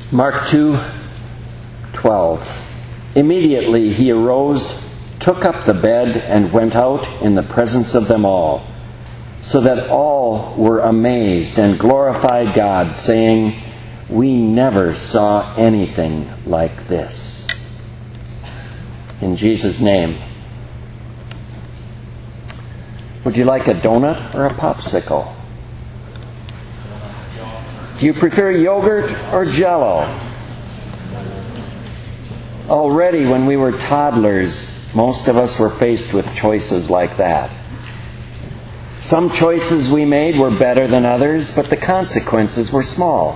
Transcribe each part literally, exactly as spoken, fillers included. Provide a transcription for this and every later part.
Mark two twelve. Immediately he arose, took up the bed, and went out in the presence of them all, so that all were amazed and glorified God, saying, "We never saw anything like this." In Jesus' name. Would you like a donut or a popsicle? Do you prefer yogurt or Jell-O? Already when we were toddlers, most of us were faced with choices like that. Some choices we made were better than others, but the consequences were small.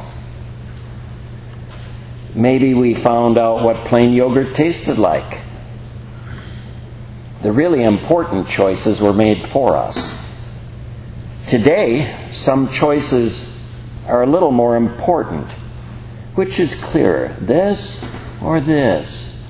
Maybe we found out what plain yogurt tasted like. The really important choices were made for us. Today, some choices are a little more important. Which is clearer, this or this?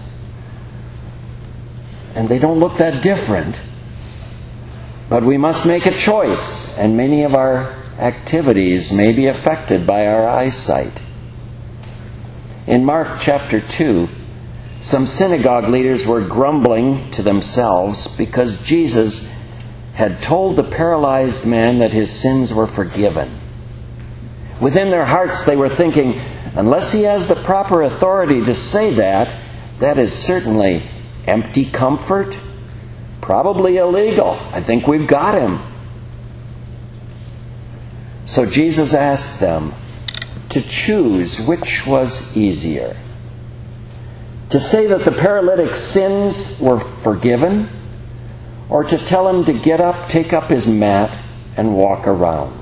And they don't look that different. But we must make a choice, and many of our activities may be affected by our eyesight. In Mark chapter two, some synagogue leaders were grumbling to themselves because Jesus had told the paralyzed man that his sins were forgiven. Within their hearts they were thinking, unless he has the proper authority to say that, that is certainly empty comfort, probably illegal. I think we've got him. So Jesus asked them to choose which was easier. To say that the paralytic's sins were forgiven, or to tell him to get up, take up his mat, and walk around.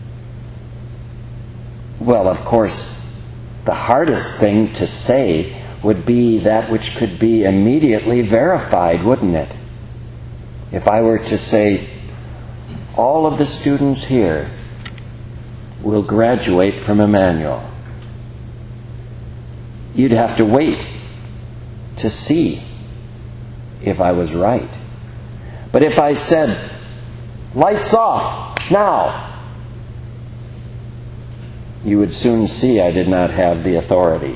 Well, of course, the hardest thing to say would be that which could be immediately verified, wouldn't it? If I were to say, all of the students here will graduate from Emmanuel, you'd have to wait to see if I was right. But if I said, lights off, now, you would soon see I did not have the authority.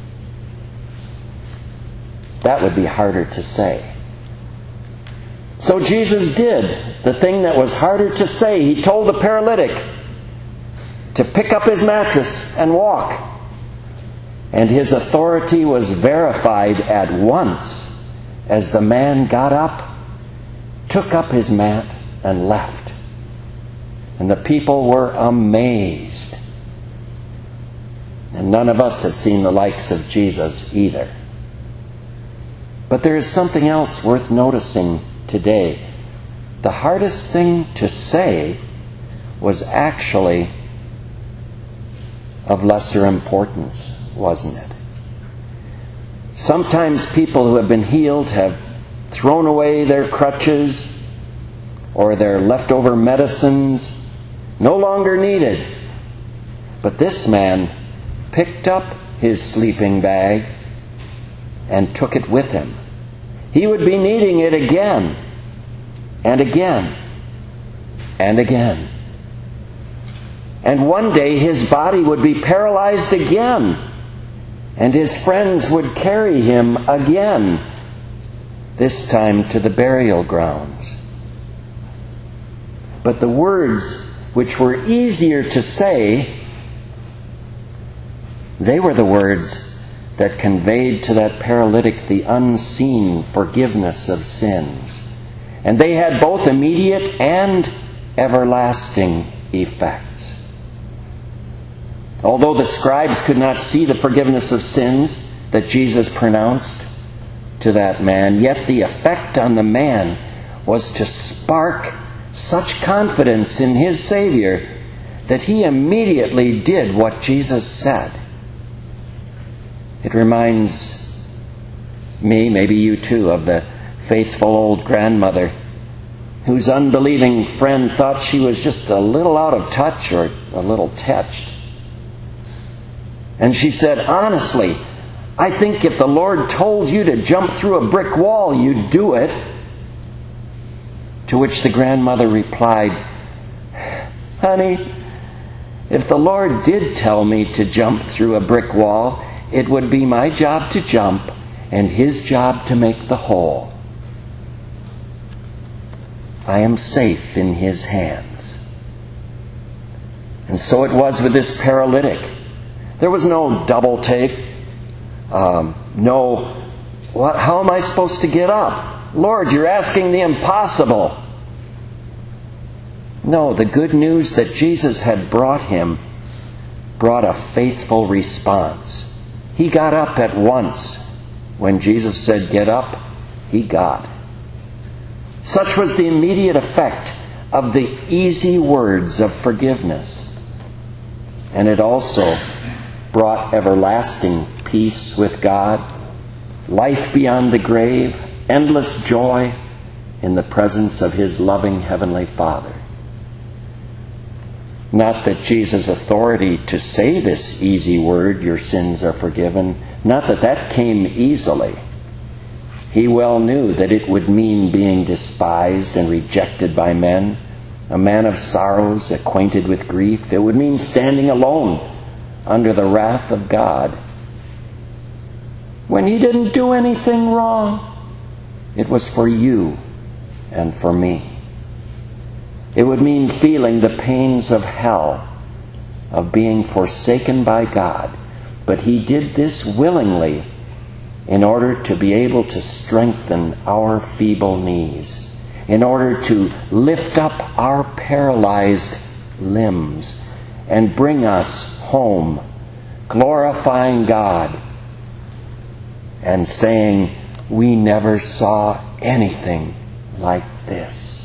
That would be harder to say. So Jesus did the thing that was harder to say. He told the paralytic to pick up his mattress and walk. And his authority was verified at once as the man got up, took up his mat, and left. And the people were amazed. And none of us have seen the likes of Jesus either. But there is something else worth noticing today. The hardest thing to say was actually of lesser importance, wasn't it? Sometimes people who have been healed have thrown away their crutches or their leftover medicines, no longer needed. But this man picked up his sleeping bag and took it with him. He would be needing it again and again and again. And one day his body would be paralyzed again, and his friends would carry him again, this time to the burial grounds. But the words which were easier to say, they were the words that conveyed to that paralytic the unseen forgiveness of sins. And they had both immediate and everlasting effects. Although the scribes could not see the forgiveness of sins that Jesus pronounced to that man, yet the effect on the man was to spark such confidence in his Savior that he immediately did what Jesus said. It reminds me, maybe you too, of the faithful old grandmother whose unbelieving friend thought she was just a little out of touch or a little touched. And she said, honestly, I think if the Lord told you to jump through a brick wall, you'd do it. To which the grandmother replied, honey, if the Lord did tell me to jump through a brick wall, it would be my job to jump and his job to make the hole. I am safe in his hands. And so it was with this paralytic. There was no double take. Um, no, what, how am I supposed to get up? Lord, you're asking the impossible. No, the good news that Jesus had brought him brought a faithful response. He got up at once. When Jesus said, get up, he got. Such was the immediate effect of the easy words of forgiveness. And it also brought everlasting peace with God, life beyond the grave, endless joy in the presence of his loving Heavenly Father. Not that Jesus' authority to say this easy word, your sins are forgiven, not that that came easily. He well knew that it would mean being despised and rejected by men, a man of sorrows, acquainted with grief. It would mean standing alone under the wrath of God. When he didn't do anything wrong, it was for you and for me. It would mean feeling the pains of hell, of being forsaken by God. But he did this willingly in order to be able to strengthen our feeble knees, in order to lift up our paralyzed limbs and bring us home, glorifying God and saying, we never saw anything like this.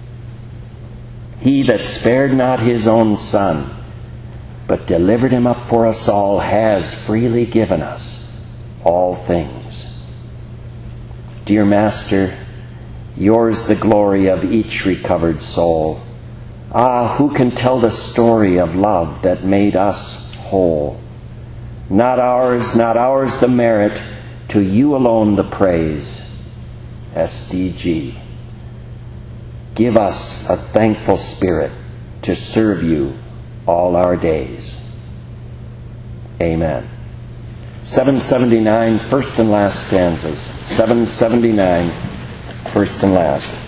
He that spared not his own Son, but delivered him up for us all, has freely given us all things. Dear Master, yours the glory of each recovered soul. Ah, who can tell the story of love that made us whole? Not ours, not ours the merit, to you alone the praise. S D G. Give us a thankful spirit to serve you all our days. Amen. seven seventy-nine, first and last stanzas. seven seventy-nine, first and last.